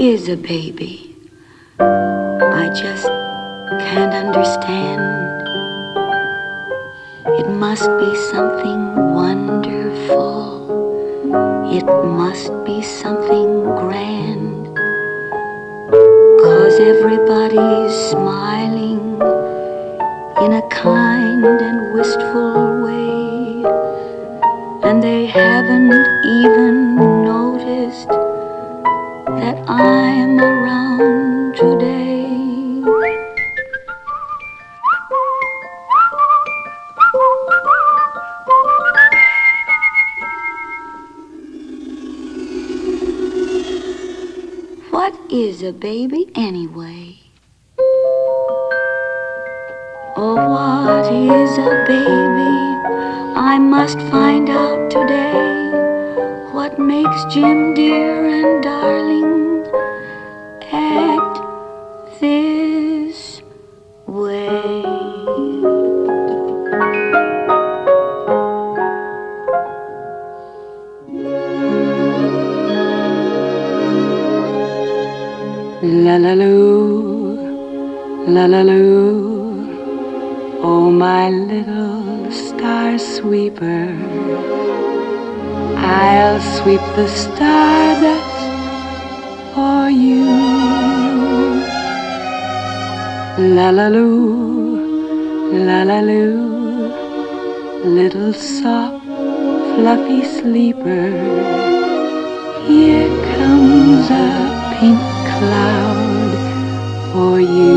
is a baby? I just can't understand. It must be something wonderful. It must be something grand. 'Cause everybody's smiling in a kind and wistful way, and they haven't even noticed that I'm around today. What is a baby anyway? Oh, what is a baby? I must find out today. What makes Jim dear and darling act this way? La la loo, la la loo. Oh, my little star sweeper, I'll sweep the stardust for you. La la loo, la la loo, little soft, fluffy sleeper, here comes a pink cloud for you.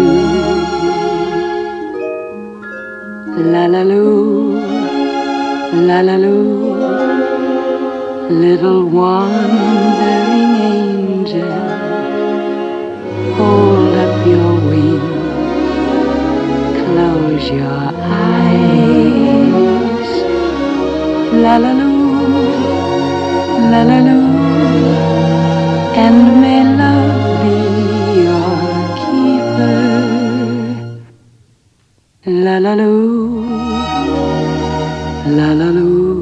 La la loo, la la loo, little wandering angel, hold up your wings, close your eyes. La la loo, la la loo, and may love be your keeper. La la loo, la la loo,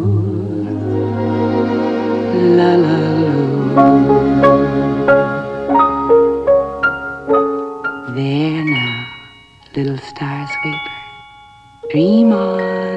la la loo. There now, little star sweeper, dream on.